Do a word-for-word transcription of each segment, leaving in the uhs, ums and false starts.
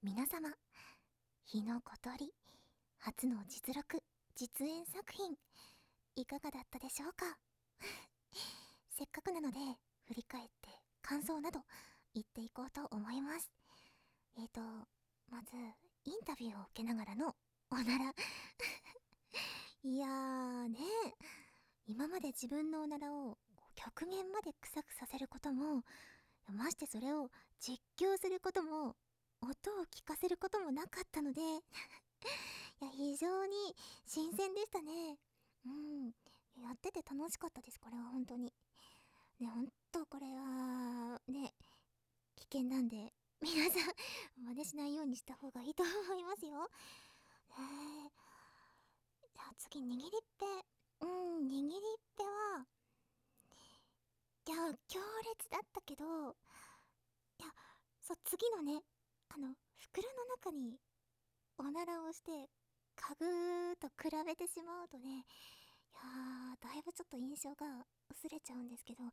皆様、日の小鳥初の実録実演作品いかがだったでしょうか。せっかくなので振り返って感想など言っていこうと思います。えーとまずインタビューを受けながらのおならいやーね、今まで自分のおならを極限まで臭くさせることも、ましてそれを実況することも、音を聞かせることもなかったのでいや非常に新鮮でしたね。うん、やってて楽しかったです。これは本当にね、ほんとこれはね、危険なんで皆さん真似しないようにした方がいいと思いますよ。えー、じゃあ次、握りっぺ。うん、握りっぺは、いや強烈だったけど、いやそう次のね、あの袋の中におならをして嗅ぐと比べてしまうとね、いやーだいぶちょっと印象が薄れちゃうんですけど、いや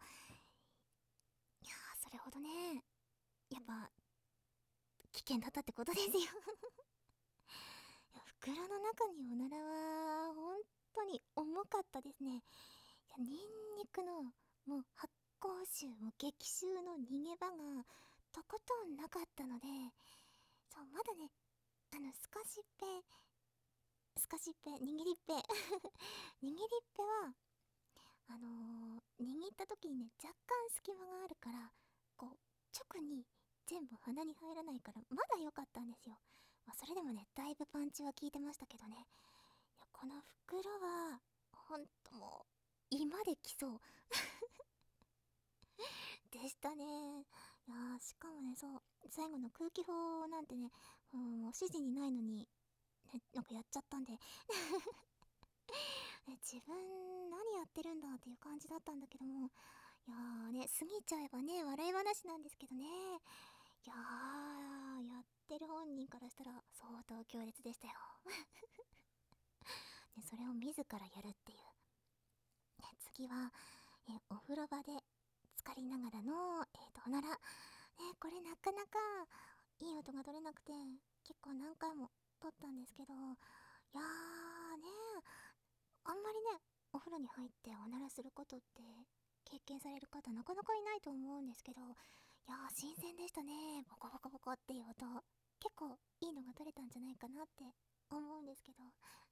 ーそれほどね、やっぱ危険だったってことですよ。いや袋の中におならは本当に重かったですね。いやニンニクのもう発酵臭も激臭の逃げ場がとことんなかったので、そうまだね、あのスカシッペスカシッペ握りっぺ握りっぺはあのー、握った時にね、若干隙間があるから、こう直に全部鼻に入らないからまだ良かったんですよ。まあ、それでもね、だいぶパンチは効いてましたけどね。いやこの袋はほんともう今できそうでしたね。いやーしかもね、そう最後の空気砲なんてね、うん、もう指示にないのに、ね、なんかやっちゃったんでえ自分何やってるんだっていう感じだったんだけども、いやーね、過ぎちゃえばね、笑い話なんですけどね。いやー、やってる本人からしたら相当強烈でしたよ。ね、それを自らやるっていう。ね、次は、えお風呂場で浸かりながらの、えーと、おなら。ね、これなかなかいい音が取れなくて、結構何回も撮ったんですけど、いやーね、あんまりね、お風呂に入っておならすることって経験される方なかなかいないと思うんですけど、いやー新鮮でしたね。ボコボコボコっていう音、結構いいのが取れたんじゃないかなって思うんですけど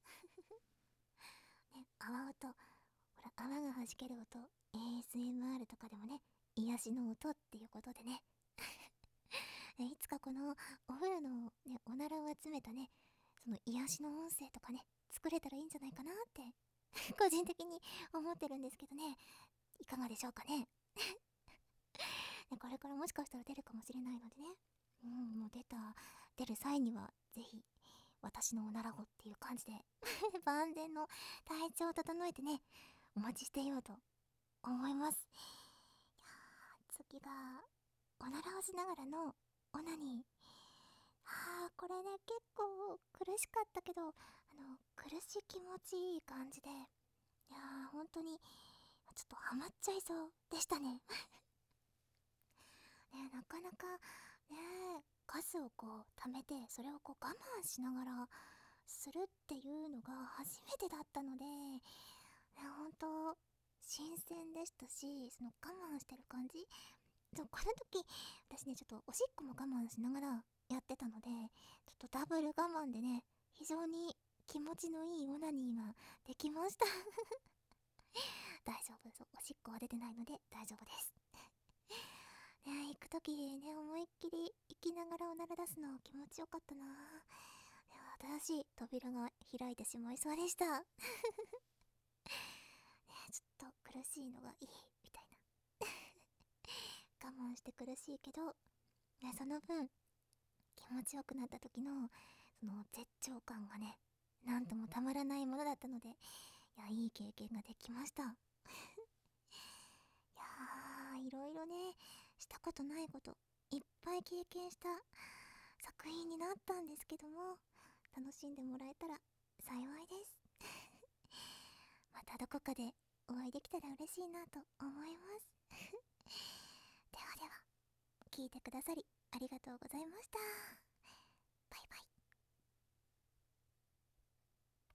ね、泡音、ほら泡が弾ける音 エーエスエムアール とかでもね、癒しの音っていうことでねいつかこのお風呂の、ね、おならを集めたね、その癒しの音声とかね、作れたらいいんじゃないかなって個人的に思ってるんですけどね、いかがでしょうかね。ね、これからもしかしたら出るかもしれないのでね、うん、もう出た出る際にはぜひ私のおならをっていう感じで万全の体調を整えてね、お待ちしていようと思います。いやー次がおならをしながらのオナニー。あーこれね、結構苦しかったけど、あの苦しい気持ちいい感じで、いやー本当にちょっとハマっちゃいそうでしたね。ね、なかなかね、数をこう貯めてそれをこう我慢しながらするっていうのが初めてだったので、ね、ほんと新鮮でしたし、その我慢してる感じ、そうこの時私ね、ちょっとおしっこも我慢しながらやってたので、ちょっとダブル我慢でね、非常に気持ちのいいオナニーができました大丈夫そう、おしっこは出てないので大丈夫ですね、行く時ね、思いっきり行きながらおなら出すの気持ちよかったな。新しい扉が開いてしまいそうでしたね、ちょっと苦しいのがいいみたいな我慢して苦しいけど、ね、その分気持ちよくなった時のその絶頂感がね、なんともたまらないものだったので、いやいい経験ができましたいやーいろいろね、したことないこといっぱい経験した作品になったんですけども、楽しんでもらえたら幸いですまたどこかでお会いできたら嬉しいなと思いますではでは、聞いてくださりありがとうございました。